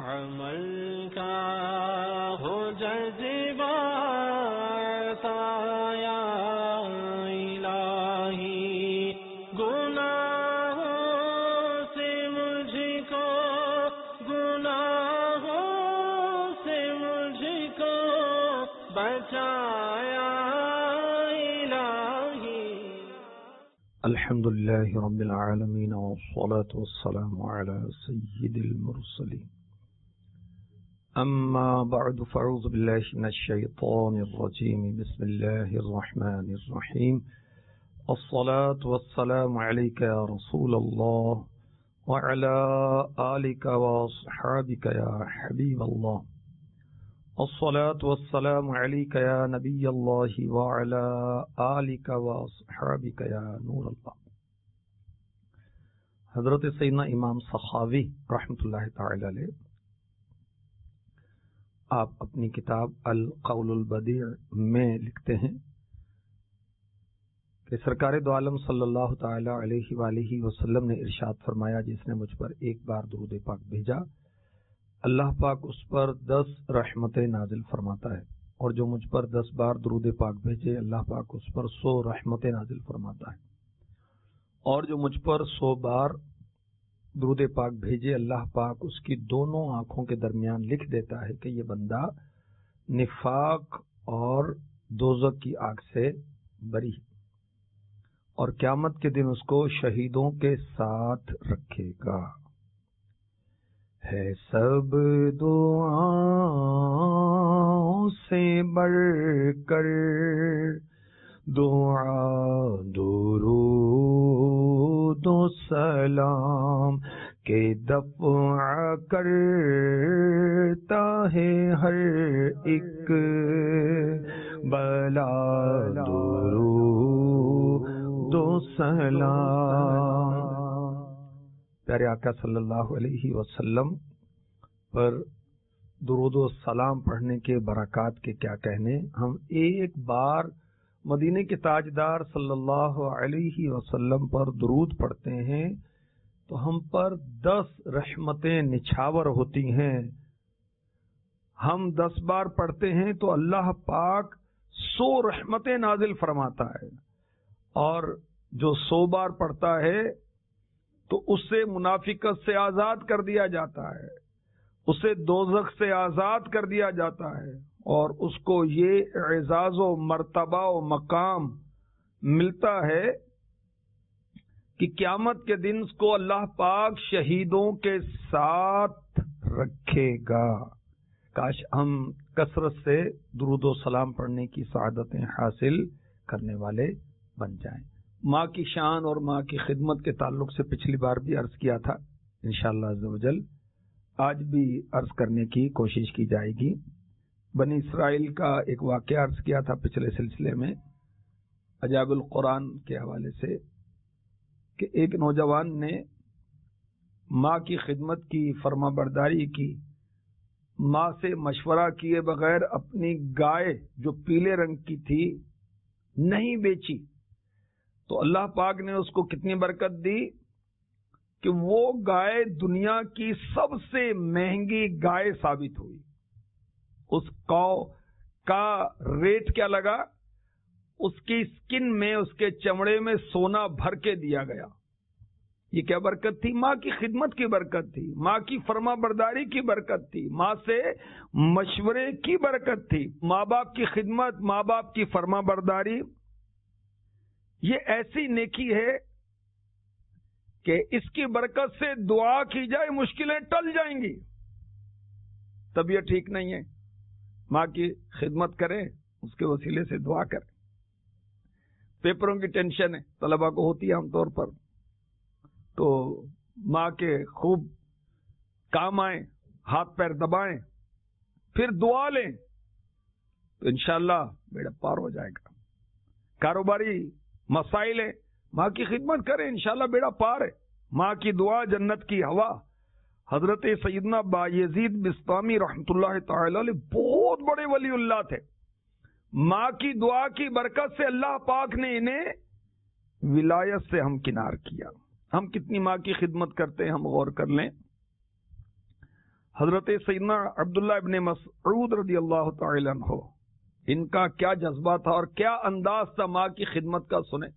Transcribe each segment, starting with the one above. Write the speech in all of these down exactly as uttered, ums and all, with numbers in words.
عمل کا ہو جذبہ یا الہی، گناہوں سے مجھ کو گناہوں سے مجھ کو بچایا الہی۔ الحمد للہ رب العالمین والصلاة والسلام علی سید المرسلین، اما بعد فاعوذ باللہ من الشیطان الرجیم، بسم اللہ الرحمن الرحیم، الصلاة والسلام علیک یا رسول اللہ وعلی آلک واصحابک یا حبیب اللہ، الصلاة والسلام علیک یا نبی اللہ وعلی آلک واصحابک یا نور اللہ۔ حضرت سیدنا امام سخاوی رحمۃ اللہ تعالی علیہ آپ اپنی کتاب القول البدیع میں لکھتے ہیں کہ سرکار دو عالم صلی اللہ تعالی علیہ وآلہ وسلم نے ارشاد فرمایا، جس نے مجھ پر ایک بار درود پاک بھیجا اللہ پاک اس پر دس رحمتیں نازل فرماتا ہے، اور جو مجھ پر دس بار درود پاک بھیجے اللہ پاک اس پر سو رحمتیں نازل فرماتا ہے، اور جو مجھ پر سو بار درود پاک بھیجے اللہ پاک اس کی دونوں آنکھوں کے درمیان لکھ دیتا ہے کہ یہ بندہ نفاق اور دوزخ کی آگ سے بری ہے، اور قیامت کے دن اس کو شہیدوں کے ساتھ رکھے گا۔ ہے سب دعاؤں سے بڑھ کر دعا درود و سلام کے دفع کرتا ہے ہر ایک بلا، درود و سلام۔ پیارے آقا صلی اللہ علیہ وسلم پر درود و سلام پڑھنے کے برکات کے کیا کہنے۔ ہم ایک بار مدینے کے تاجدار صلی اللہ علیہ وسلم پر درود پڑھتے ہیں تو ہم پر دس رحمتیں نچھاور ہوتی ہیں۔ ہم دس بار پڑھتے ہیں تو اللہ پاک سو رحمتیں نازل فرماتا ہے، اور جو سو بار پڑھتا ہے تو اس سے منافقت سے آزاد کر دیا جاتا ہے، اسے دوزخ سے آزاد کر دیا جاتا ہے، اور اس کو یہ اعزاز و مرتبہ و مقام ملتا ہے کہ قیامت کے دن اس کو اللہ پاک شہیدوں کے ساتھ رکھے گا۔ کاش ہم کثرت سے درود و سلام پڑھنے کی سعادتیں حاصل کرنے والے بن جائیں۔ ماں کی شان اور ماں کی خدمت کے تعلق سے پچھلی بار بھی عرض کیا تھا، انشاءاللہ عز و جل آج بھی عرض کرنے کی کوشش کی جائے گی۔ بنی اسرائیل کا ایک واقعہ عرض کیا تھا پچھلے سلسلے میں عجائب القرآن کے حوالے سے، کہ ایک نوجوان نے ماں کی خدمت کی، فرما برداری کی، ماں سے مشورہ کیے بغیر اپنی گائے جو پیلے رنگ کی تھی نہیں بیچی، تو اللہ پاک نے اس کو کتنی برکت دی کہ وہ گائے دنیا کی سب سے مہنگی گائے ثابت ہوئی۔ اس کو کا ریٹ کیا لگا؟ اس کی سکن میں، اس کے چمڑے میں سونا بھر کے دیا گیا۔ یہ کیا برکت تھی؟ ماں کی خدمت کی برکت تھی، ماں کی فرما برداری کی برکت تھی، ماں سے مشورے کی برکت تھی۔ ماں باپ کی خدمت، ماں باپ کی فرما برداری یہ ایسی نیکی ہے کہ اس کی برکت سے دعا کی جائے مشکلیں ٹل جائیں گی۔ طبیعت ٹھیک نہیں ہے، ماں کی خدمت کریں، اس کے وسیلے سے دعا کریں۔ پیپروں کی ٹینشن ہے طلبہ کو ہوتی ہے عام طور پر، تو ماں کے خوب کام آئیں، ہاتھ پیر دبائیں، پھر دعا لیں تو انشاءاللہ بیڑا پار ہو جائے گا۔ کاروباری مسائل ہیں، ماں کی خدمت کریں، انشاءاللہ بیڑا پار ہے۔ ماں کی دعا جنت کی ہوا۔ حضرت سیدنا بایزید بسطامی رحمۃ اللہ تعالی علیہ بہت بڑے ولی اللہ تھے، ماں کی دعا کی برکت سے اللہ پاک نے انہیں ولایت سے ہمکنار کیا۔ ہم کتنی ماں کی خدمت کرتے ہیں، ہم غور کر لیں۔ حضرت سیدنا عبداللہ ابن مسعود رضی اللہ تعالی عنہ، ان کا کیا جذبہ تھا اور کیا انداز تھا ماں کی خدمت کا، سنیں۔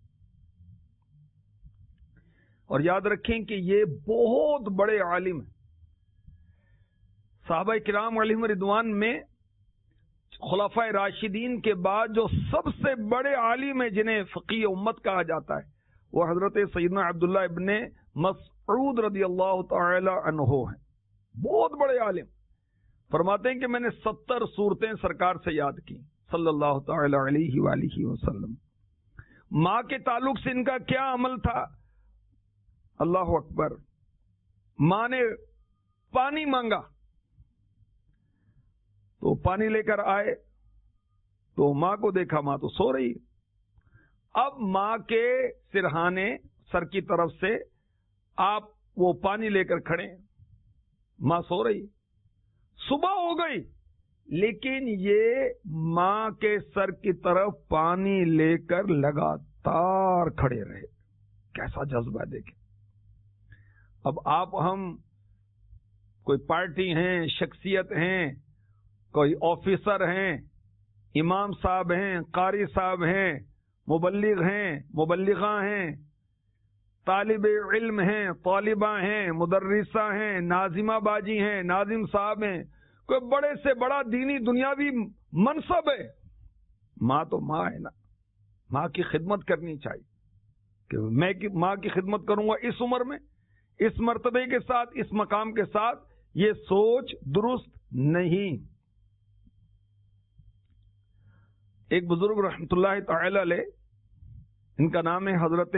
اور یاد رکھیں کہ یہ بہت بڑے عالم ہیں۔ صحابہ کرام علیہم رضوان میں خلفائے راشدین کے بعد جو سب سے بڑے عالم ہیں جنہیں فقیہ امت کہا جاتا ہے، وہ حضرت سیدنا عبداللہ ابن مسعود رضی اللہ تعالی عنہ ہیں۔ بہت بڑے عالم، فرماتے ہیں کہ میں نے ستر صورتیں سرکار سے یاد کی صلی اللہ تعالی علیہ وآلہ وسلم۔ ماں کے تعلق سے ان کا کیا عمل تھا؟ اللہ اکبر۔ ماں نے پانی مانگا تو پانی لے کر آئے تو ماں کو دیکھا، ماں تو سو رہی۔ اب ماں کے سرہانے سر کی طرف سے آپ وہ پانی لے کر کھڑے، ماں سو رہی۔ صبح ہو گئی لیکن یہ ماں کے سر کی طرف پانی لے کر لگاتار کھڑے رہے۔ کیسا جذبہ دیکھیں۔ اب آپ ہم کوئی پارٹی ہیں، شخصیت ہیں، کوئی آفیسر ہیں، امام صاحب ہیں، قاری صاحب ہیں، مبلغ ہیں، مبلغہ ہیں، طالب علم ہیں، طالبہ ہیں، مدرسہ ہیں، ناظمہ باجی ہیں، ناظم صاحب ہیں، کوئی بڑے سے بڑا دینی دنیاوی منصب ہے، ماں تو ماں ہے نا۔ ماں کی خدمت کرنی چاہیے کہ میں ماں کی خدمت کروں گا اس عمر میں، اس مرتبے کے ساتھ، اس مقام کے ساتھ، یہ سوچ درست نہیں۔ ایک بزرگ رحمت اللہ تعالی علیہ، ان کا نام ہے حضرت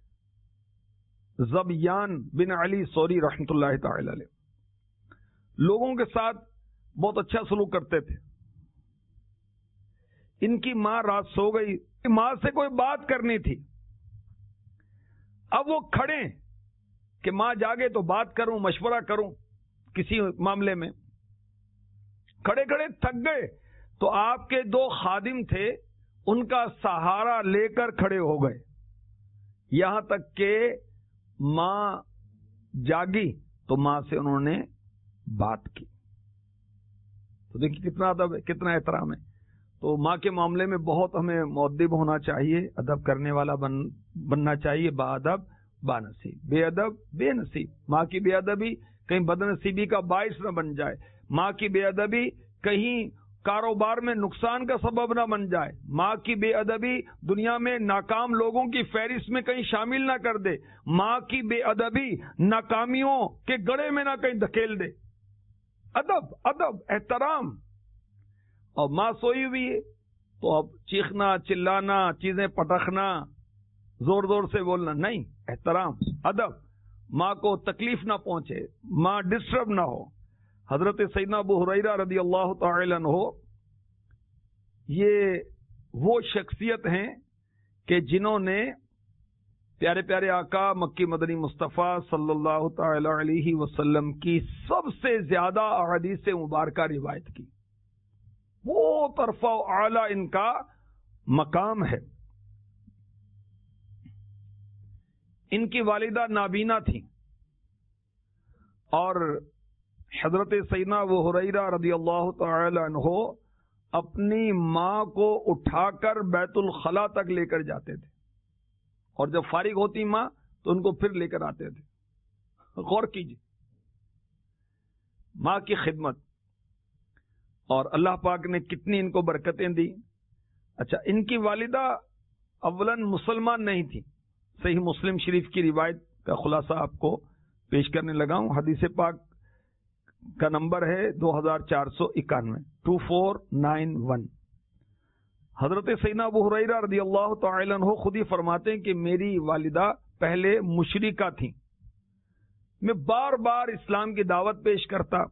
زبیان بن علی سوری رحمت اللہ تعالی علیہ، لوگوں کے ساتھ بہت اچھا سلوک کرتے تھے۔ ان کی ماں رات سو گئی، ماں سے کوئی بات کرنی تھی۔ اب وہ کھڑے کہ ماں جاگے تو بات کروں، مشورہ کروں کسی معاملے میں، کھڑے کھڑے تھک گئے تو آپ کے دو خادم تھے، ان کا سہارا لے کر کھڑے ہو گئے، یہاں تک کہ ماں جاگی تو ماں سے انہوں نے بات کی۔ تو دیکھیے کتنا ادب ہے، کتنا احترام ہے۔ تو ماں کے معاملے میں بہت ہمیں مؤدب ہونا چاہیے، ادب کرنے والا بن بننا چاہیے، با ادب با نصیب، بے ادب بے نصیب۔ ماں کی بے ادبی کہیں بد نصیبی کا باعث نہ بن جائے، ماں کی بے ادبی کہیں کاروبار میں نقصان کا سبب نہ بن جائے، ماں کی بے ادبی دنیا میں ناکام لوگوں کی فہرست میں کہیں شامل نہ کر دے، ماں کی بے ادبی ناکامیوں کے گڑھے میں نہ کہیں دھکیل دے۔ ادب ادب احترام۔ اور ماں سوئی ہوئی ہے تو اب چیخنا، چلانا، چیزیں پٹخنا، زور زور سے بولنا نہیں، احترام ادب، ماں کو تکلیف نہ پہنچے، ماں ڈسٹرب نہ ہو۔ حضرت سیدنا ابو ہریرہ رضی اللہ تعالی عنہ یہ وہ شخصیت ہیں کہ جنہوں نے پیارے پیارے آقا مکی مدنی مصطفیٰ صلی اللہ تعالی علیہ وسلم کی سب سے زیادہ احادیث مبارکہ روایت کی۔ وہ طرف و اعلیٰ ان کا مقام ہے۔ ان کی والدہ نابینا تھی اور حضرت سیدنا ابو ہریرہ رضی اللہ تعالی عنہ اپنی ماں کو اٹھا کر بیت الخلاء تک لے کر جاتے تھے، اور جب فارغ ہوتی ماں تو ان کو پھر لے کر آتے تھے۔ غور کیجیے ماں کی خدمت، اور اللہ پاک نے کتنی ان کو برکتیں دی۔ اچھا، ان کی والدہ اولاً مسلمان نہیں تھی۔ صحیح مسلم شریف کی روایت کا خلاصہ آپ کو پیش کرنے لگا ہوں۔ حدیث پاک کا نمبر ہے دو ہزار چار سو اکانوے ٹو فور نائن ون۔ حضرت سیدنا ابو ہریرہ رضی اللہ تعالی عنہ خود ہی فرماتے ہیں کہ میری والدہ پہلے مشرکہ تھیں، میں بار بار اسلام کی دعوت پیش کرتا۔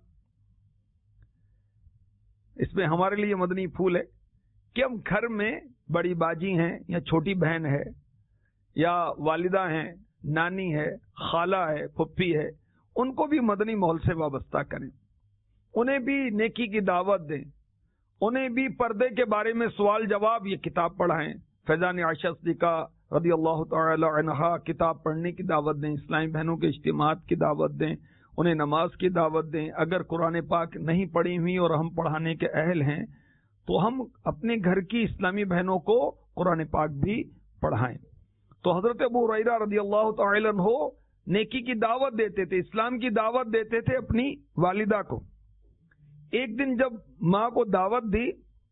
اس میں ہمارے لیے مدنی پھول ہے کہ ہم گھر میں بڑی باجی ہیں یا چھوٹی بہن ہے یا والدہ ہیں، نانی ہے، خالہ ہے، پھپھی ہے، ان کو بھی مدنی ماحول سے وابستہ کریں، انہیں بھی نیکی کی دعوت دیں، انہیں بھی پردے کے بارے میں سوال جواب یہ کتاب پڑھائیں۔ فیضان عائشہ صدیقہ رضی اللہ تعالی عنہا کتاب پڑھنے کی دعوت دیں، اسلامی بہنوں کے اجتماعات کی دعوت دیں، انہیں نماز کی دعوت دیں. اگر قرآن پاک نہیں پڑھی ہوئی اور ہم پڑھانے کے اہل ہیں تو ہم اپنے گھر کی اسلامی بہنوں کو قرآن پاک بھی پڑھائیں. تو حضرت ابو ہریرہ رضی اللہ تعالی عنہ نیکی کی دعوت دیتے تھے, اسلام کی دعوت دیتے تھے اپنی والدہ کو. ایک دن جب ماں کو دعوت دی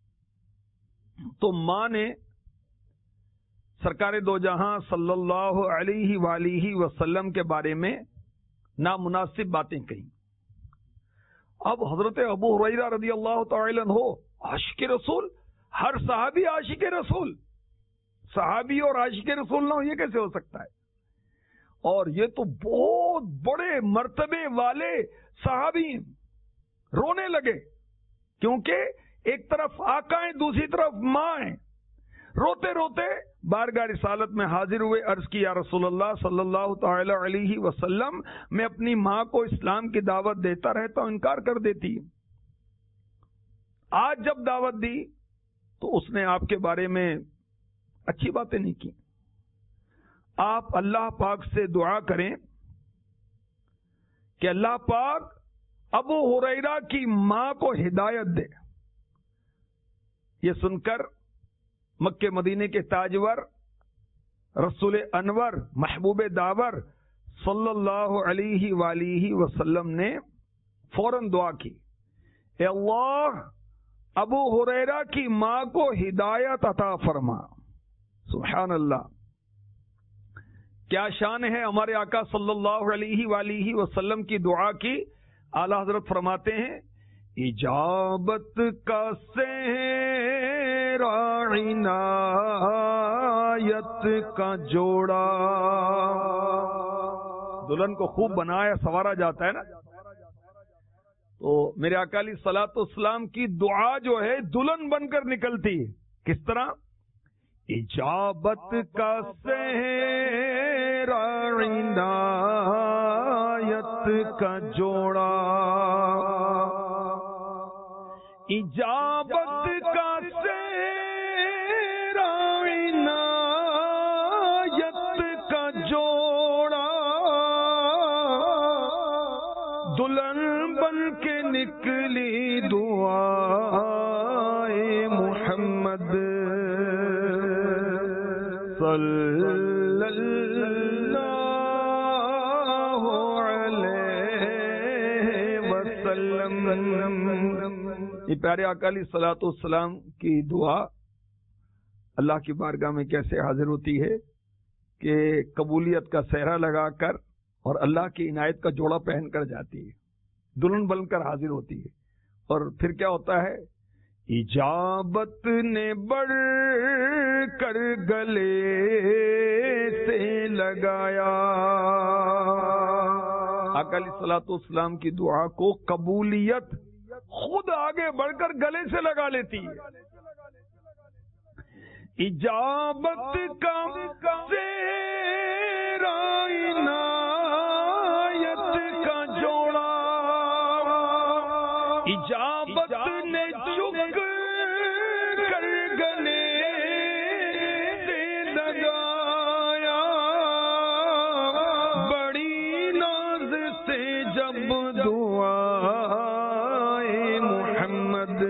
تو ماں نے سرکار دو جہاں صلی اللہ علیہ وآلہ وسلم کے بارے میں نامناسب باتیں کہیں. اب حضرت ابو ہریرہ رضی اللہ تعالی عنہ عاشق رسول, ہر صحابی عاشق رسول, صحابی اور عاشق رسول نہ ہو یہ کیسے ہو سکتا ہے؟ اور یہ تو بہت بڑے مرتبے والے صحابی ہیں. رونے لگے کیونکہ ایک طرف آقا ہیں دوسری طرف ماں ہیں. روتے روتے بارگاہ رسالت میں حاضر ہوئے, عرض کی یا رسول اللہ صلی اللہ تعالی علیہ وسلم, میں اپنی ماں کو اسلام کی دعوت دیتا رہتا ہوں, انکار کر دیتی ہے. آج جب دعوت دی تو اس نے آپ کے بارے میں اچھی باتیں نہیں کی. آپ اللہ پاک سے دعا کریں کہ اللہ پاک ابو ہریرہ کی ماں کو ہدایت دے. یہ سن کر مکے مدینے کے تاجور رسول انور محبوب داور صلی اللہ علیہ وآلہ وسلم نے فوراً دعا کی, اے اللہ ابو ہریرہ کی ماں کو ہدایت عطا فرما. سبحان اللہ, کیا شان ہے ہمارے آقا صلی اللہ علیہ وآلہ وسلم کی دعا کی. اعلی حضرت فرماتے ہیں اجابت کا صحرا عنایت کا جوڑا. دلہن کو خوب بنایا سنوارا جاتا ہے نا, تو میرے آقا علیہ الصلوۃ والسلام کی دعا جو ہے دلہن بن کر نکلتی ہے. کس طرح؟ اجابت کا صحرا عنایت کا جوڑا, اجابت کا صحرا عنایت کا جوڑا, دلہن بن کے نکلی دعائے محمد صلی اللہ علیہ وسلم. یہ پیارے آقا علیہ الصلوۃ والسلام کی دعا اللہ کی بارگاہ میں کیسے حاضر ہوتی ہے کہ قبولیت کا سہرا لگا کر اور اللہ کی عنایت کا جوڑا پہن کر جاتی ہے, دلہن بن کر حاضر ہوتی ہے. اور پھر کیا ہوتا ہے؟ اجابت نے بڑھ کر گلے سے لگایا. آقا علیہ الصلوۃ والسلام کی دعا کو قبولیت خود آگے بڑھ کر گلے سے لگا لیتی ہے. اجابت کا صحرا عنایت کا جوڑا, اجابت نے جھک کر گلے سے لگایا. بڑی ناز سے جب دعائے محمد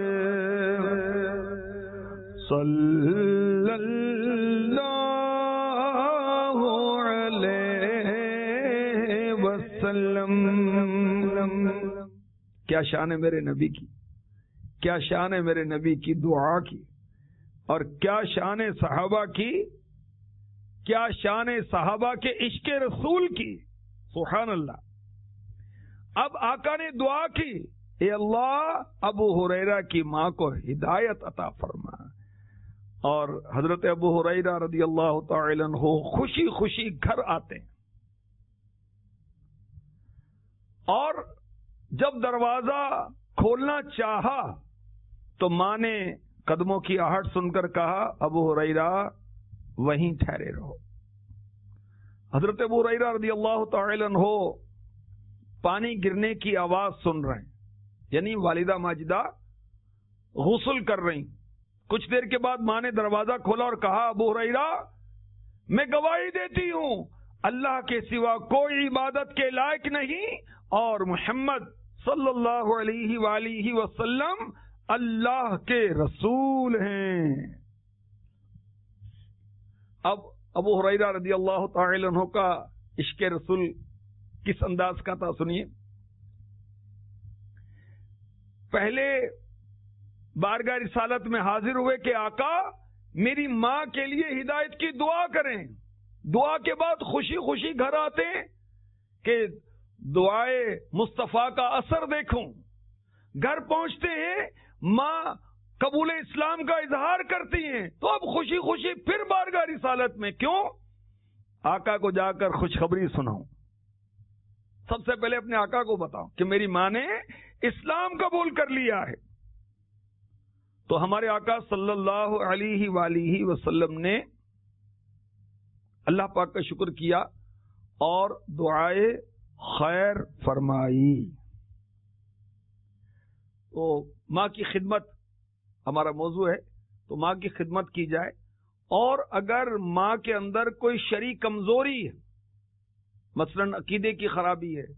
صلی اللہ علیہ وسلم. کیا شان ہے میرے نبی کی, کیا شان ہے میرے نبی کی دعا کی, اور کیا شان ہے صحابہ کی, کیا شان ہے صحابہ کے عشق رسول کی. سبحان اللہ. اب آقا نے دعا کی, اے اللہ ابو ہریرہ کی ماں کو ہدایت عطا فرما. اور حضرت ابو ہریرہ رضی اللہ تعالی عنہ خوشی خوشی گھر آتے ہیں, اور جب دروازہ کھولنا چاہا تو ماں نے قدموں کی آہٹ سن کر کہا ابو ہریرہ وہیں ٹھہرے رہو. حضرت ابو ہریرہ رضی اللہ تعالی عنہ پانی گرنے کی آواز سن رہے ہیں, یعنی والدہ ماجدہ غسل کر رہی. کچھ دیر کے بعد ماں نے دروازہ کھولا اور کہا ابو ہریرہ میں گواہی دیتی ہوں اللہ کے سوا کوئی عبادت کے لائق نہیں اور محمد صلی اللہ علیہ وآلہ وسلم اللہ کے رسول ہیں۔ اب ابو ہریرہ رضی اللہ تعالی عنہ کا عشق رسول کس انداز کا تھا سنیے۔ پہلے بارگاہ رسالت میں حاضر ہوئے کہ آقا میری ماں کے لیے ہدایت کی دعا کریں، دعا کے بعد خوشی خوشی گھر آتے کہ دعائے مصطفیٰ کا اثر دیکھوں۔ گھر پہنچتے ہیں، ماں قبول اسلام کا اظہار کرتی ہیں، تو اب خوشی خوشی پھر بارگاہ رسالت میں، کیوں؟ آقا کو جا کر خوشخبری سناؤں، سب سے پہلے اپنے آقا کو بتاؤں کہ میری ماں نے اسلام قبول کر لیا ہے۔ تو ہمارے آقا صلی اللہ علیہ وآلہ وسلم نے اللہ پاک کا شکر کیا اور دعائے خیر فرمائی۔ تو ماں کی خدمت ہمارا موضوع ہے، تو ماں کی خدمت کی جائے، اور اگر ماں کے اندر کوئی شرعی کمزوری ہے، مثلا عقیدے کی خرابی ہے،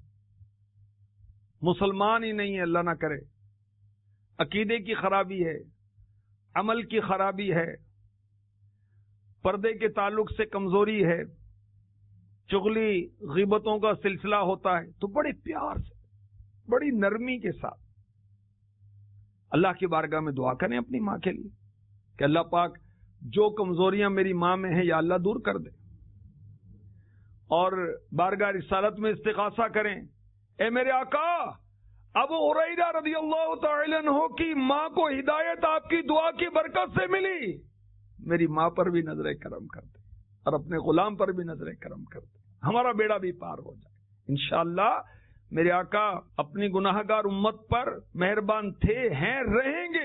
مسلمان ہی نہیں ہے اللہ نہ کرے، عقیدے کی خرابی ہے، عمل کی خرابی ہے، پردے کے تعلق سے کمزوری ہے، چغلی غیبتوں کا سلسلہ ہوتا ہے، تو بڑے پیار سے بڑی نرمی کے ساتھ اللہ کی بارگاہ میں دعا کریں اپنی ماں کے لیے کہ اللہ پاک جو کمزوریاں میری ماں میں ہیں یا اللہ دور کر دے، اور بارگاہ رسالت میں استغاثہ کریں، اے میرے آقا ابو ہریرہ رضی اللہ تعالی عنہ کی ماں کو ہدایت آپ کی دعا کی برکت سے ملی، میری ماں پر بھی نظر کرم کر دے اور اپنے غلام پر بھی نظر کرم کر دے، ہمارا بیڑا بھی پار ہو جائے انشاءاللہ۔ میرے آقا اپنی گناہ گار امت پر مہربان تھے، ہیں، رہیں گے۔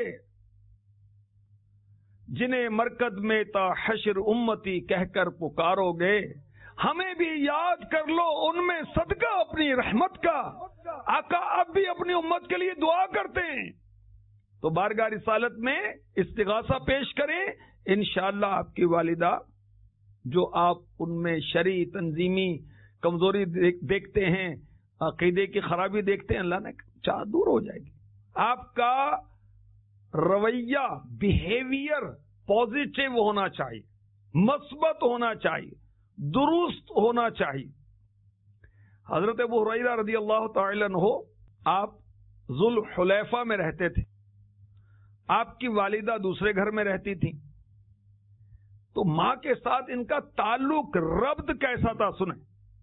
جنہیں مرکز میں تا حشر امتی کہہ کر پکارو گے، ہمیں بھی یاد کر لو ان میں صدقہ اپنی رحمت کا۔ آقا اب بھی اپنی امت کے لیے دعا کرتے ہیں، تو بارگاہ رسالت میں استغاثہ پیش کریں، انشاءاللہ آپ کی والدہ جو آپ ان میں شرعی تنظیمی کمزوری دیکھتے ہیں، عقیدے کی خرابی دیکھتے ہیں، اللہ نے چاہ دور ہو جائے گی۔ آپ کا رویہ بیہیویئر پازیٹیو ہونا چاہیے، مثبت ہونا چاہیے، درست ہونا چاہیے۔ حضرت ابو ہریرہ رضی اللہ تعالی عنہ آپ ذوالحلیفہ میں رہتے تھے، آپ کی والدہ دوسرے گھر میں رہتی تھی، تو ماں کے ساتھ ان کا تعلق ربط کیسا تھا سنیں۔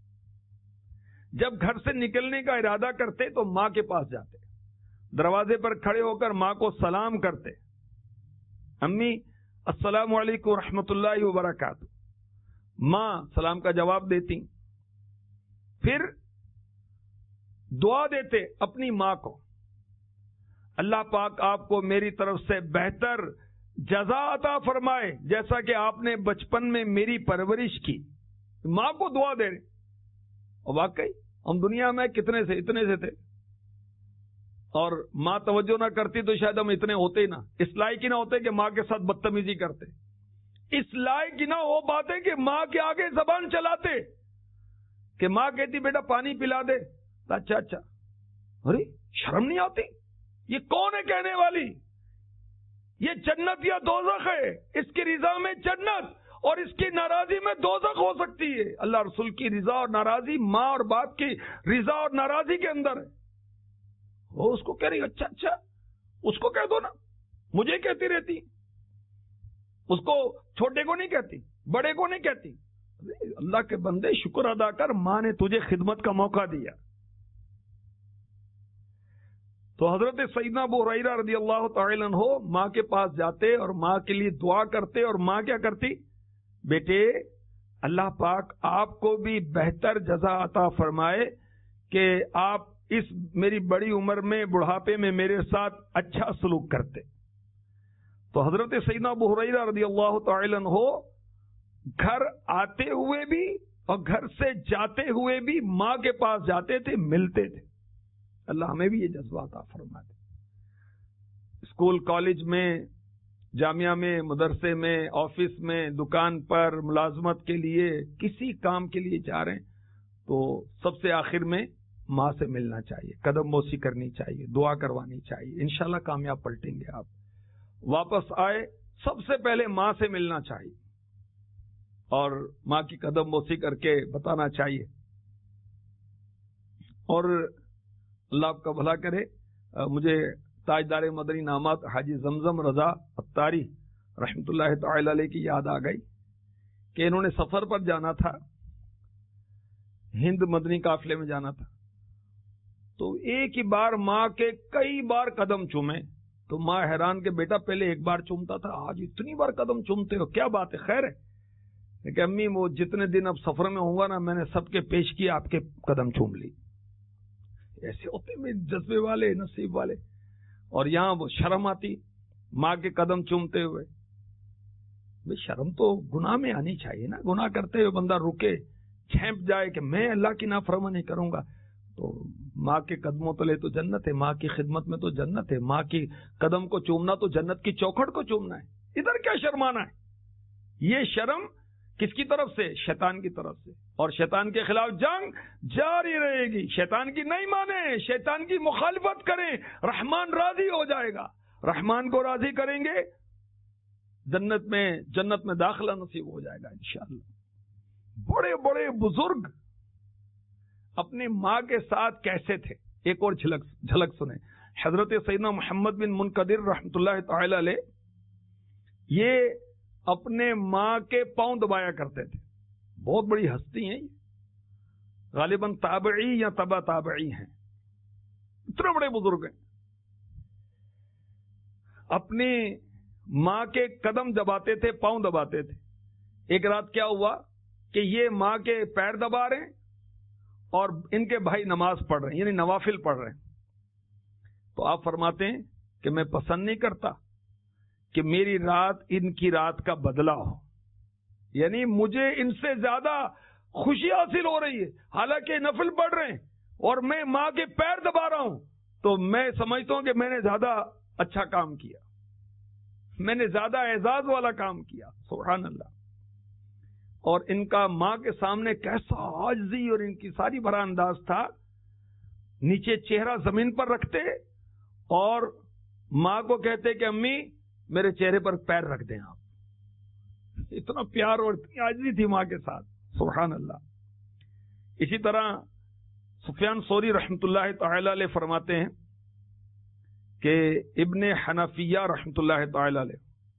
جب گھر سے نکلنے کا ارادہ کرتے تو ماں کے پاس جاتے، دروازے پر کھڑے ہو کر ماں کو سلام کرتے، امی السلام علیکم ورحمۃ اللہ وبرکاتہ، ماں سلام کا جواب دیتی، پھر دعا دیتے اپنی ماں کو، اللہ پاک آپ کو میری طرف سے بہتر جزا عطا فرمائے جیسا کہ آپ نے بچپن میں میری پرورش کی۔ ماں کو دعا دے رہے، اور واقعی ہم دنیا میں کتنے سے اتنے سے تھے، اور ماں توجہ نہ کرتی تو شاید ہم اتنے ہوتے ہی نہ، اس لائق ہی نہ ہوتے کہ ماں کے ساتھ بدتمیزی کرتے، اس لائق ہی نہ ہو پاتے کہ ماں کے آگے زبان چلاتے، کہ ماں کہتی بیٹا پانی پلا دے، اچھا اچھا، ارے شرم نہیں آتی؟ یہ کون ہے کہنے والی؟ یہ جنت یا دوزخ ہے، اس کی رضا میں جنت اور اس کی ناراضی میں دوزخ ہو سکتی ہے۔ اللہ رسول کی رضا اور ناراضی ماں اور باپ کی رضا اور ناراضی کے اندر ہے۔ وہ اس کو کہہ رہی اچھا اچھا، اس کو کہہ دو نا، مجھے کہتی رہتی، اس کو چھوٹے کو نہیں کہتی، بڑے کو نہیں کہتی۔ اللہ کے بندے شکر ادا کر، ماں نے تجھے خدمت کا موقع دیا۔ تو حضرت سیدنا ابو ہریرہ رضی اللہ تعالی عنہ ماں کے پاس جاتے اور ماں کے لیے دعا کرتے، اور ماں کیا کرتی؟ بیٹے اللہ پاک آپ کو بھی بہتر جزا عطا فرمائے کہ آپ اس میری بڑی عمر میں بڑھاپے میں میرے ساتھ اچھا سلوک کرتے۔ تو حضرت سیدنا ابو ہریرہ رضی اللہ تعالی عنہ گھر آتے ہوئے بھی اور گھر سے جاتے ہوئے بھی ماں کے پاس جاتے تھے، ملتے تھے۔ اللہ ہمیں بھی یہ جذبہ عطا فرما دے۔ اسکول کالج میں جامعہ میں، مدرسے میں، آفس میں، دکان پر، ملازمت کے لیے، کسی کام کے لیے جا رہے ہیں تو سب سے آخر میں ماں سے ملنا چاہیے، قدم بوسی کرنی چاہیے، دعا کروانی چاہیے، انشاءاللہ کامیاب پلٹیں گے آپ۔ واپس آئے سب سے پہلے ماں سے ملنا چاہیے اور ماں کی قدم بوسی کر کے بتانا چاہیے۔ اور اللہ آپ کا بھلا کرے، مجھے تاجدار مدنی انعامات حاجی زمزم رضا اتاری رحمۃ اللہ تعالی علیہ کی یاد آ گئی کہ انہوں نے سفر پر جانا تھا، ہند مدنی قافلے میں جانا تھا، تو ایک ہی بار ماں کے کئی بار قدم چومے تو ماں حیران کہ بیٹا پہلے ایک بار چومتا تھا، آج اتنی بار قدم چومتے ہو، کیا بات ہے، خیر ہے کہ امی وہ جتنے دن اب سفر میں ہوں گا نا میں نے سب کے پیش کیے، آپ کے قدم چوم لی۔ ایسے ہوتے میں جذبے والے، نصیب والے، اور یہاں وہ شرم آتی ماں کے قدم چومتے ہوئے۔ بھئی شرم تو گناہ میں آنی چاہیے نا، گناہ کرتے ہوئے بندہ رکے، چھینپ جائے کہ میں اللہ کی نافرمانی کروں گا، تو ماں کے قدموں تلے تو جنت ہے، ماں کی خدمت میں تو جنت ہے، ماں کی قدم کو چومنا تو جنت کی چوکھٹ کو چومنا ہے، ادھر کیا شرمانا ہے؟ یہ شرم کس کی طرف سے؟ شیطان کی طرف سے، اور شیطان کے خلاف جنگ جاری رہے گی۔ شیطان کی نہیں مانے، شیطان کی مخالفت کریں، رحمان راضی ہو جائے گا، رحمان کو راضی کریں گے جنت میں جنت میں داخلہ نصیب ہو جائے گا انشاءاللہ۔ بڑے بڑے بزرگ اپنی ماں کے ساتھ کیسے تھے، ایک اور جھلک جھلک سنیں۔ حضرت سیدنا محمد بن منقدر رحمۃ اللہ تعالی علیہ یہ اپنے ماں کے پاؤں دبایا کرتے تھے، بہت بڑی ہستی ہیں، غالباً تابعی یا تبا تابعی ہیں، اتنے بڑے بزرگ ہیں، اپنی ماں کے قدم دباتے تھے، پاؤں دباتے تھے۔ ایک رات کیا ہوا کہ یہ ماں کے پیر دبا رہے ہیں اور ان کے بھائی نماز پڑھ رہے ہیں، یعنی نوافل پڑھ رہے ہیں، تو آپ فرماتے ہیں کہ میں پسند نہیں کرتا کہ میری رات ان کی رات کا بدلہ ہو، یعنی مجھے ان سے زیادہ خوشی حاصل ہو رہی ہے، حالانکہ نفل پڑھ رہے ہیں اور میں ماں کے پیر دبا رہا ہوں، تو میں سمجھتا ہوں کہ میں نے زیادہ اچھا کام کیا، میں نے زیادہ اعزاز والا کام کیا، سبحان اللہ۔ اور ان کا ماں کے سامنے کیسا عاجزی اور ان کی ساری بھرا انداز تھا، نیچے چہرہ زمین پر رکھتے اور ماں کو کہتے کہ امی میرے چہرے پر پیر رکھ دیں آپ، اتنا پیار اور اتنی عاجزی تھی ماں کے ساتھ، سبحان اللہ۔ اسی طرح سفیان ثوری رحمۃ اللہ تعالی علیہ فرماتے ہیں کہ ابن حنفیہ رحمۃ اللہ تعالی علیہ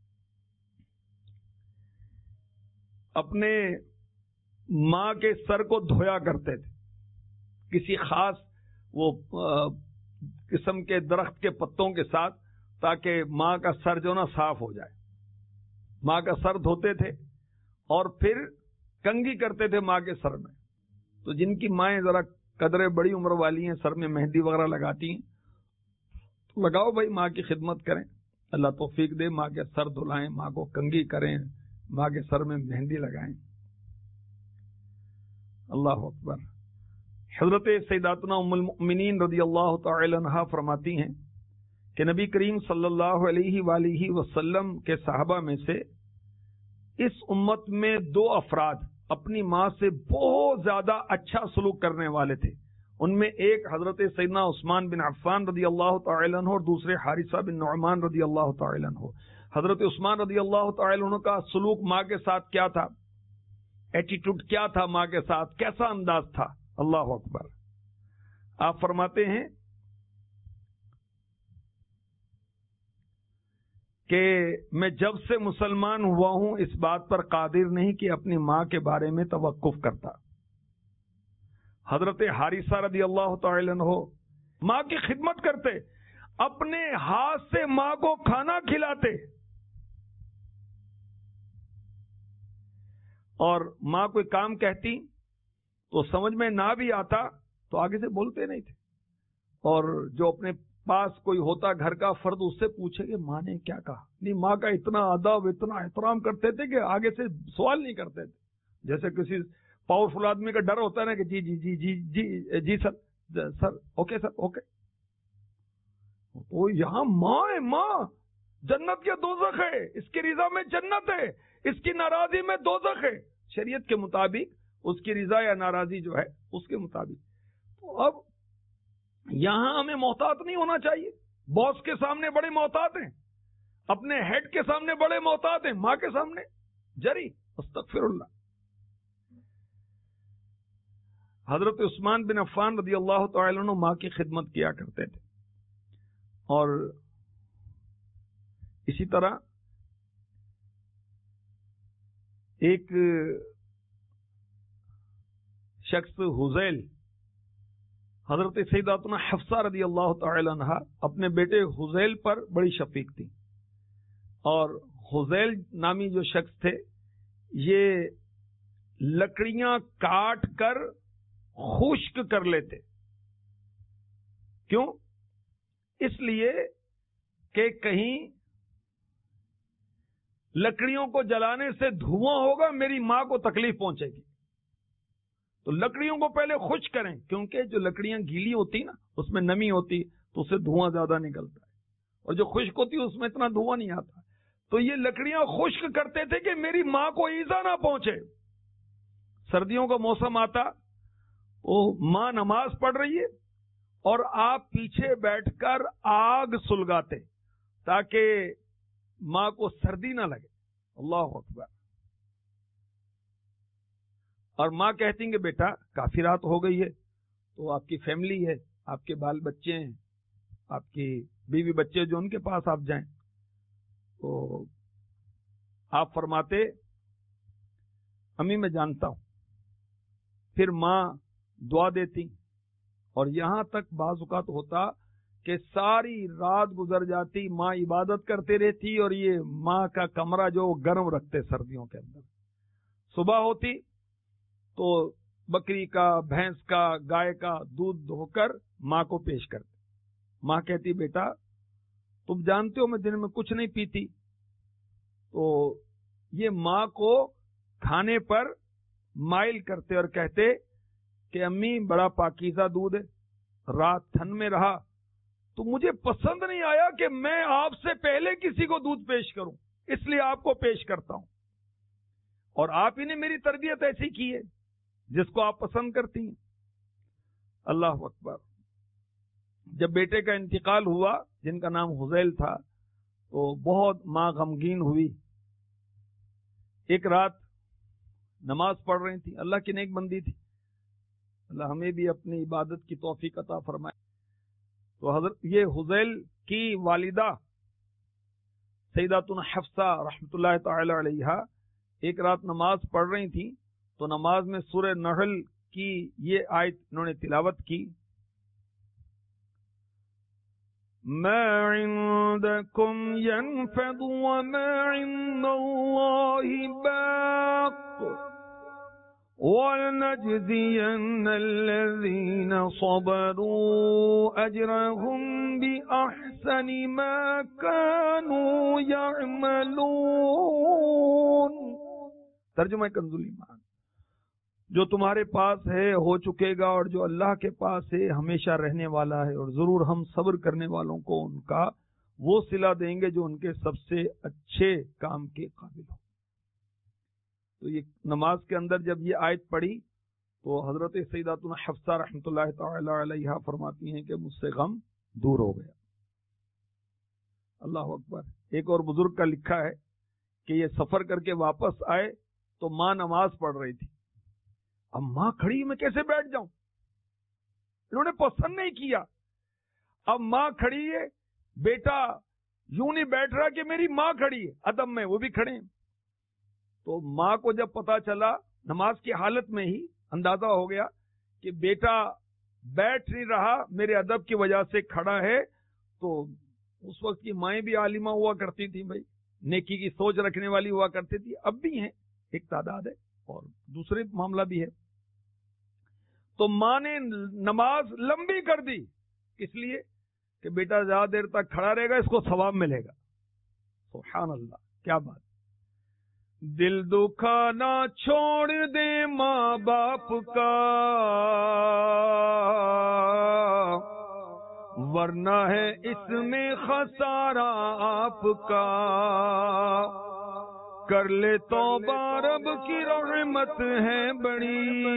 اپنے ماں کے سر کو دھویا کرتے تھے کسی خاص وہ قسم کے درخت کے پتوں کے ساتھ، تاکہ ماں کا سر جو نا صاف ہو جائے۔ ماں کا سر دھوتے تھے اور پھر کنگھی کرتے تھے ماں کے سر میں۔ تو جن کی مائیں ذرا قدرے بڑی عمر والی ہیں، سر میں مہندی وغیرہ لگاتی ہیں، تو لگاؤ بھائی، ماں کی خدمت کریں، اللہ توفیق دے، ماں کے سر دھلائیں، ماں کو کنگھی کریں، ماں کے سر میں مہندی لگائیں۔ اللہ اکبر۔ حضرت سیداتنا ام المؤمنین رضی اللہ تعالی عنہا فرماتی ہیں کہ نبی کریم صلی اللہ علیہ وآلہ وسلم کے صحابہ میں سے اس امت میں دو افراد اپنی ماں سے بہت زیادہ اچھا سلوک کرنے والے تھے۔ ان میں ایک حضرت سیدنا عثمان بن عفان رضی اللہ تعالی عنہ اور دوسرے حارثہ بن نعمان رضی اللہ تعالی عنہ۔ حضرت عثمان رضی اللہ تعالی عنہ کا سلوک ماں کے ساتھ کیا تھا، ایٹیٹیوڈ کیا تھا ماں کے ساتھ، کیسا انداز تھا، اللہ اکبر۔ آپ فرماتے ہیں کہ میں جب سے مسلمان ہوا ہوں اس بات پر قادر نہیں کہ اپنی ماں کے بارے میں توقف کرتا۔ حضرت حارثہ رضی اللہ تعالی عنہ ماں کی خدمت کرتے، اپنے ہاتھ سے ماں کو کھانا کھلاتے، اور ماں کوئی کام کہتی تو سمجھ میں نہ بھی آتا تو آگے سے بولتے نہیں تھے، اور جو اپنے پاس کوئی ہوتا گھر کا فرد اس سے پوچھے کہ ماں نے کیا کہا، نہیں ماں کا اتنا ادب اتنا احترام کرتے تھے کہ آگے سے سوال نہیں کرتے تھے۔ جیسے کسی پاورفل آدمی کا ڈر ہوتا ہے نا کہ جی جی جی جی جی جی سر سر اوکے سر اوکے، تو یہاں ماں ہے، ماں جنت یا دوزخ ہے، اس کی رضا میں جنت ہے، اس کی ناراضی میں دوزخ ہے، شریعت کے مطابق اس کی رضا یا ناراضی جو ہے اس کے مطابق. تو اب یہاں ہمیں محتاط نہیں ہونا چاہیے. باس کے سامنے بڑے محتاط ہیں، اپنے ہیڈ کے سامنے بڑے محتاط ہیں، ماں کے سامنے جری. استغفر اللہ. حضرت عثمان بن عفان رضی اللہ تعالی عنہ ماں کی خدمت کیا کرتے تھے، اور اسی طرح ایک شخص حذیل، حضرت سیداتنا حفصہ رضی اللہ تعالی عنہا اپنے بیٹے حذیل پر بڑی شفیق تھی، اور حذیل نامی جو شخص تھے یہ لکڑیاں کاٹ کر خشک کر لیتے. کیوں؟ اس لیے کہ کہیں لکڑیوں کو جلانے سے دھواں ہوگا، میری ماں کو تکلیف پہنچے گی، تو لکڑیوں کو پہلے خشک کریں، کیونکہ جو لکڑیاں گیلی ہوتی نا اس میں نمی ہوتی تو اس سے دھواں زیادہ نکلتا ہے، اور جو خشک ہوتی ہے اس میں اتنا دھواں نہیں آتا. تو یہ لکڑیاں خشک کرتے تھے کہ میری ماں کو ایزا نہ پہنچے. سردیوں کا موسم آتا، وہ ماں نماز پڑھ رہی ہے اور آپ پیچھے بیٹھ کر آگ سلگاتے تاکہ ماں کو سردی نہ لگے. اللہ اکبر. اور ماں کہتی ہیں کہ بیٹا کافی رات ہو گئی ہے، تو آپ کی فیملی ہے، آپ کے بال بچے ہیں، آپ کی بیوی بچے جو ان کے پاس آپ جائیں. تو آپ فرماتے امی میں جانتا ہوں. پھر ماں دعا دیتی، اور یہاں تک بعض اوقات ہوتا کہ ساری رات گزر جاتی، ماں عبادت کرتے رہتی، اور یہ ماں کا کمرہ جو گرم رکھتے سردیوں کے اندر. صبح ہوتی تو بکری کا، بھینس کا، گائے کا دودھ دھو کر ماں کو پیش کرتے. ماں کہتی بیٹا تم جانتے ہو میں دن میں کچھ نہیں پیتی. تو یہ ماں کو کھانے پر مائل کرتے اور کہتے کہ امی بڑا پاکیزہ دودھ ہے، رات ٹھنڈ میں رہا تو مجھے پسند نہیں آیا کہ میں آپ سے پہلے کسی کو دودھ پیش کروں، اس لیے آپ کو پیش کرتا ہوں، اور آپ ہی نے میری تربیت ایسی کی ہے جس کو آپ پسند کرتی ہیں. اللہ اکبر. جب بیٹے کا انتقال ہوا جن کا نام حذیل تھا تو بہت ماں غمگین ہوئی. ایک رات نماز پڑھ رہی تھی، اللہ کی نیک بندی تھی، اللہ ہمیں بھی اپنی عبادت کی توفیق عطا فرمائے. تو حضرت یہ حذیل کی والدہ سیداتنا حفصہ رحمۃ اللہ تعالی علیہا ایک رات نماز پڑھ رہی تھی، تو نماز میں سورہ نحل کی یہ آیت انہوں نے تلاوت کی. ما عندكم ينفد وما عند الله باق وَلَنَجْزِيَنَّ الَّذِينَ صَبَرُوا أَجْرَهُمْ بِأَحْسَنِ مَا كَانُوا يَعْمَلُونَ. ترجمہ کنز الایمان. جو تمہارے پاس ہے ہو چکے گا، اور جو اللہ کے پاس ہے ہمیشہ رہنے والا ہے، اور ضرور ہم صبر کرنے والوں کو ان کا وہ صلہ دیں گے جو ان کے سب سے اچھے کام کے قابل ہو. تو یہ نماز کے اندر جب یہ آیت پڑھی تو حضرت سیداتنا حفصہ رحمۃ اللہ تعالی علیہا فرماتی ہیں کہ مجھ سے غم دور ہو گیا. اللہ اکبر. ایک اور بزرگ کا لکھا ہے کہ یہ سفر کر کے واپس آئے تو ماں نماز پڑھ رہی تھی. اب ماں کھڑی میں کیسے بیٹھ جاؤں، انہوں نے پسند نہیں کیا. اب ماں کھڑی ہے، بیٹا یوں نہیں بیٹھ رہا کہ میری ماں کھڑی ہے، ادب میں وہ بھی کھڑے ہیں. تو ماں کو جب پتا چلا نماز کی حالت میں ہی اندازہ ہو گیا کہ بیٹا بیٹھ نہیں رہا میرے ادب کی وجہ سے کھڑا ہے. تو اس وقت کی مائیں بھی عالمہ ہوا کرتی تھی، بھائی نیکی کی سوچ رکھنے والی ہوا کرتی تھی، اب بھی ہیں ایک تعداد ہے اور دوسرے معاملہ بھی ہے. تو ماں نے نماز لمبی کر دی، اس لیے کہ بیٹا زیادہ دیر تک کھڑا رہے گا اس کو ثواب ملے گا. سبحان اللہ، کیا بات. دل دکھانا چھوڑ دے ماں باپ کا، ورنہ ہے اس میں خسارہ آپ کا. کر لے توبہ رب کی رحمت ہے بڑی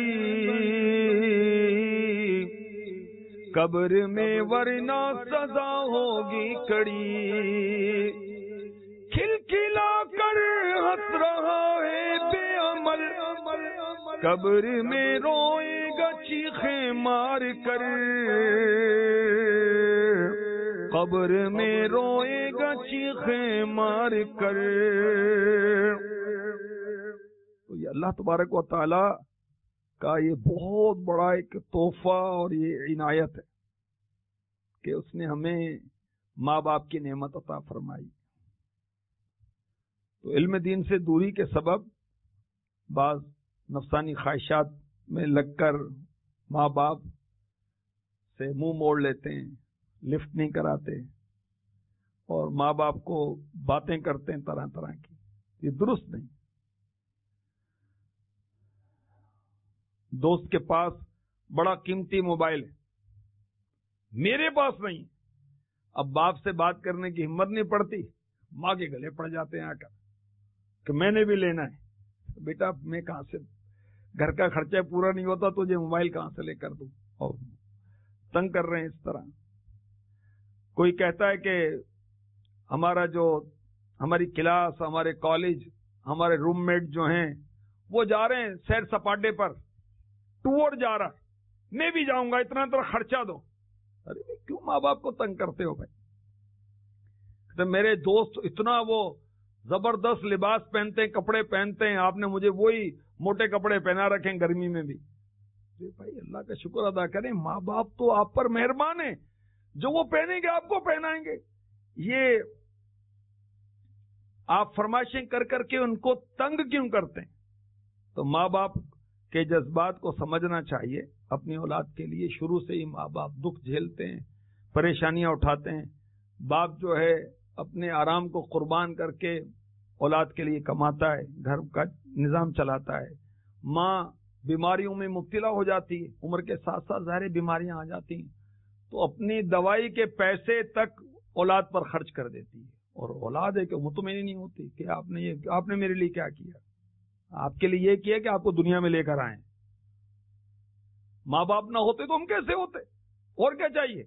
قبر میں ورنہ سزا ہوگی کڑی. کھل کھلا کر ہنس رہا ہے بے عمل قبر میں روئے گا چیخیں مار کر. قبر میں روئے گا چیخیں مار کر. تو یہ اللہ تبارک و تعالی کا یہ بہت بڑا ایک تحفہ اور یہ عنایت ہے کہ اس نے ہمیں ماں باپ کی نعمت عطا فرمائی. تو علم دین سے دوری کے سبب بعض نفسانی خواہشات میں لگ کر ماں باپ سے منہ موڑ لیتے ہیں، لفٹ نہیں کراتے اور ماں باپ کو باتیں کرتے ہیں طرح طرح کی. یہ درست نہیں. دوست کے پاس بڑا قیمتی موبائل ہے، میرے پاس نہیں. اب باپ سے بات کرنے کی ہمت نہیں پڑتی، ماں کے گلے پڑ جاتے ہیں آ کر کہ میں نے بھی لینا ہے. بیٹا میں کہاں سے، گھر کا خرچہ پورا نہیں ہوتا تجھے موبائل کہاں سے لے کر دوں. اور تنگ کر رہے ہیں اس طرح. کوئی کہتا ہے کہ ہمارا جو ہماری کلاس، ہمارے کالج، ہمارے روم میٹ جو ہیں وہ جا رہے ہیں سیر سپاٹے پر، ٹور جا رہا، میں بھی جاؤں گا، اتنا اتنا خرچہ دو. ارے کیوں ماں باپ کو تنگ کرتے ہو بھائی؟ تو میرے دوست اتنا وہ زبردست لباس پہنتے ہیں، کپڑے پہنتے ہیں، آپ نے مجھے وہی موٹے کپڑے پہنا رکھے ہیں گرمی میں بھی. بھائی اللہ کا شکر ادا کریں، ماں باپ تو آپ پر مہربان ہیں، جو وہ پہنیں گے آپ کو پہنائیں گے. یہ آپ فرمائشیں کر کر کے ان کو تنگ کیوں کرتے ہیں؟ تو ماں باپ کے جذبات کو سمجھنا چاہیے. اپنی اولاد کے لیے شروع سے ہی ماں باپ دکھ جھیلتے ہیں، پریشانیاں اٹھاتے ہیں. باپ جو ہے اپنے آرام کو قربان کر کے اولاد کے لیے کماتا ہے، گھر کا نظام چلاتا ہے. ماں بیماریوں میں مبتلا ہو جاتی ہے، عمر کے ساتھ ساتھ ظاہر بیماریاں آ جاتی ہیں، تو اپنی دوائی کے پیسے تک اولاد پر خرچ کر دیتی ہے. اور اولاد ہے کہ مطمئن نہیں ہوتی کہ آپ نے یہ آپ نے میرے لیے کیا کیا. آپ کے لیے یہ کیا کہ آپ کو دنیا میں لے کر آئیں. ماں باپ نہ ہوتے تو ہم کیسے ہوتے؟ اور کیا چاہیے؟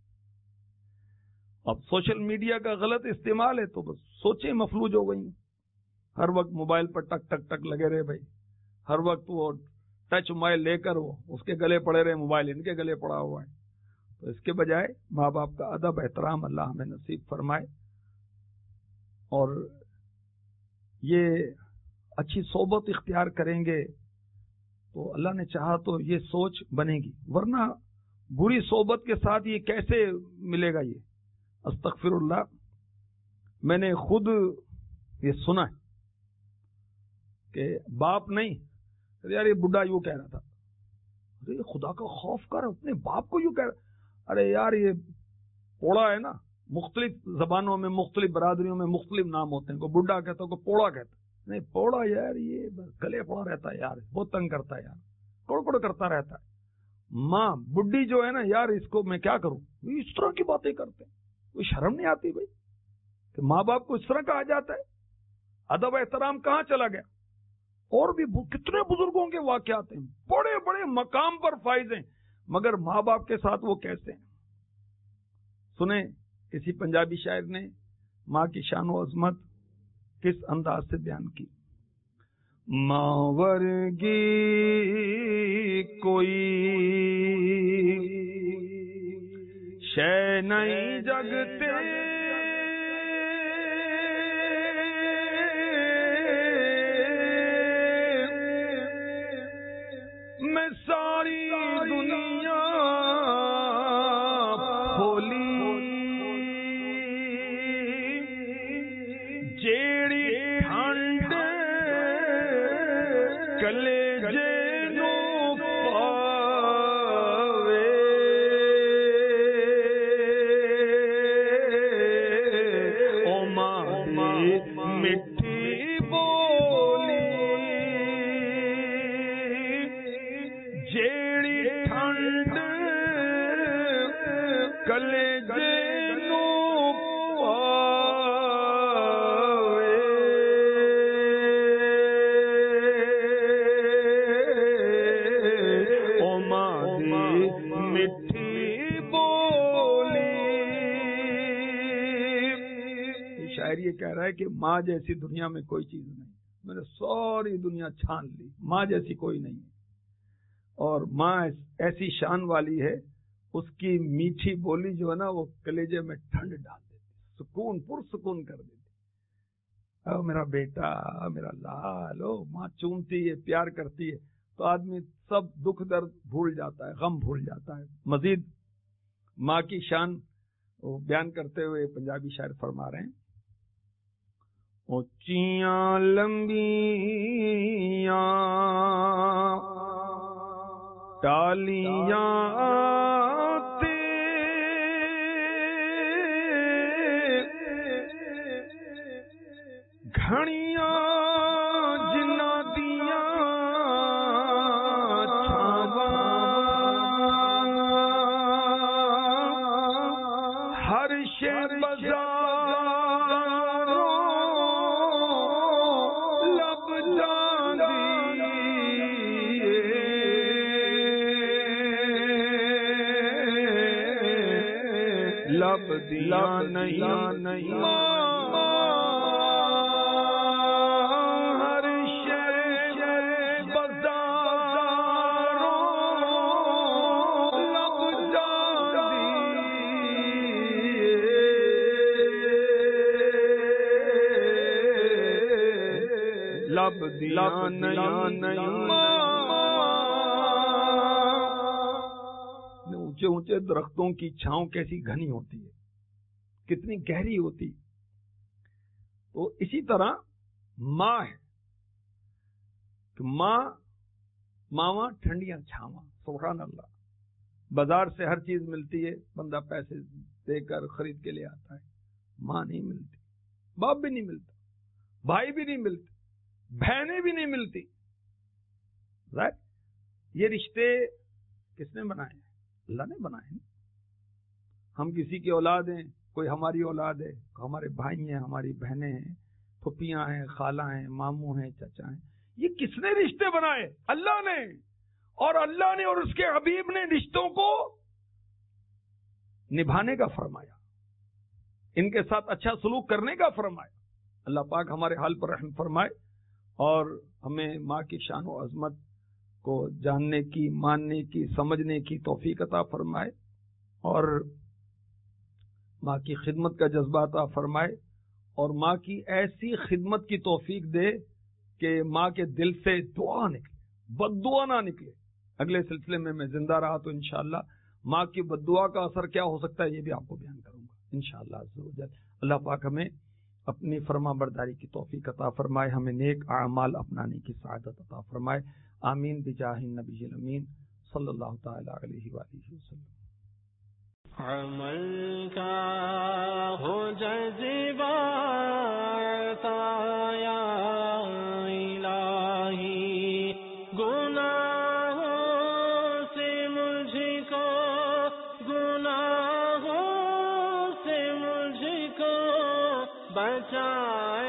اب سوشل میڈیا کا غلط استعمال ہے تو بس سوچیں مفلوج ہو گئی. ہر وقت موبائل پر ٹک ٹک ٹک لگے رہے بھائی، ہر وقت وہ ٹچ موبائل لے کر وہ اس کے گلے پڑے رہے، موبائل ان کے گلے پڑا ہوا ہے. تو اس کے بجائے ماں باپ کا ادب احترام اللہ ہمیں نصیب فرمائے. اور یہ اچھی صحبت اختیار کریں گے تو اللہ نے چاہا تو یہ سوچ بنے گی، ورنہ بری صحبت کے ساتھ یہ کیسے ملے گا؟ یہ استغفر اللہ. میں نے خود یہ سنا ہے کہ باپ نہیں، یار یہ بڈھا یوں کہہ رہا تھا، ارے خدا کا خوف کر، اپنے باپ کو یوں کہہ رہا. ارے یار یہ پوڑا ہے نا، مختلف زبانوں میں مختلف برادریوں میں مختلف نام ہوتے ہیں. کوئی بڈھا کہتا ہے، کوئی پوڑا کہتا ہے. نہیں پوڑا یار یہ گلے پڑا رہتا ہے یار، بہت تنگ کرتا ہے یار، کوڑ کوڑ کرتا رہتا ہے. ماں بڈھی جو ہے نا یار، اس کو میں کیا کروں؟ اس طرح کی باتیں کرتے ہیں. کوئی شرم نہیں آتی بھائی کہ ماں باپ کو اس طرح کہا جاتا ہے؟ ادب احترام کہاں چلا گیا؟ اور بھی کتنے بزرگوں کے واقعات ہیں، بڑے بڑے مقام پر فائز ہیں، مگر ماں باپ کے ساتھ وہ کیسے ہیں؟ سنیں کسی پنجابی شاعر نے ماں کی شان و عظمت کس انداز سے بیان کی. ماں ورگی کوئی شے نہیں جگتے، میں ساری دنیا بھولی جیڑی ٹھنڈ کلیجے نو پاوے، او ماں دی مٹھی بولی جیڑی ٹھنڈ کلیجے شاعر یہ کہہ رہا ہے کہ ماں جیسی دنیا میں کوئی چیز نہیں، میں نے ساری دنیا چھان لی، ماں جیسی کوئی نہیں ہے. اور ماں ایسی شان والی ہے، اس کی میٹھی بولی جو ہے نا وہ کلیجے میں ٹھنڈ ڈال دیتی، سکون پرسکون کر دیتی. او میرا بیٹا، میرا لال، او ماں چومتی ہے، پیار کرتی ہے تو آدمی سب دکھ درد بھول جاتا ہے، غم بھول جاتا ہے. مزید ماں کی شان بیان کرتے ہوئے پنجابی شاعر فرما رہے ہیں، اونچیاں لمبیاں ٹالیاں گھڑیاں جنہ دیاں چھاواں، ہر شے بازاروں لب جاندی، لب دیاں نہیں نہیں لب دیاں نہیں. اونچے اونچے درختوں کی چھاؤں کیسی گھنی ہوتی ہے، کتنی گہری ہوتی. تو اسی طرح ماں ہے کہ ماں ماواں ٹھنڈیاں چھاواں. سبحان اللہ. بازار سے ہر چیز ملتی ہے، بندہ پیسے دے کر خرید کے لے آتا ہے، ماں نہیں ملتی، باپ بھی نہیں ملتا، بھائی بھی نہیں ملتے، بہنیں بھی نہیں ملتی. رائٹ. یہ رشتے کس نے بنائے ہیں؟ اللہ نے بنائے ہیں. ہم کسی کی اولاد ہیں، کوئی ہماری اولاد ہے، ہمارے بھائی ہیں، ہماری بہنیں ہیں، پھپھیاں ہیں، خالہ ہیں، ماموں ہیں، چچا ہیں. یہ کس نے رشتے بنائے؟ اللہ نے. اور اللہ نے اور اس کے حبیب نے رشتوں کو نبھانے کا فرمایا، ان کے ساتھ اچھا سلوک کرنے کا فرمایا. اللہ پاک ہمارے حال پر رحم فرمائے اور ہمیں ماں کی شان و عظمت کو جاننے کی، ماننے کی، سمجھنے کی توفیق عطا فرمائے اور ماں کی خدمت کا جذبہ عطا فرمائے اور ماں کی ایسی خدمت کی توفیق دے کہ ماں کے دل سے دعا نکلے، بد دعا نہ نکلے. اگلے سلسلے میں میں زندہ رہا تو انشاءاللہ ماں کی بد دعا کا اثر کیا ہو سکتا ہے یہ بھی آپ کو بیان کروں گا انشاءاللہ عز و جل. اللہ پاک ہمیں اپنی فرما برداری کی توفیق عطا فرمائے، ہمیں نیک اعمال اپنانے کی سعادت عطا فرمائے. آمین بجاہ النبی الامین صلی اللہ تعالی علیہ وآلہ وسلم. عمل کا ہو جذبہ یا الہی، گناہوں سے مجھ کو، گناہوں سے مجھ کو بچا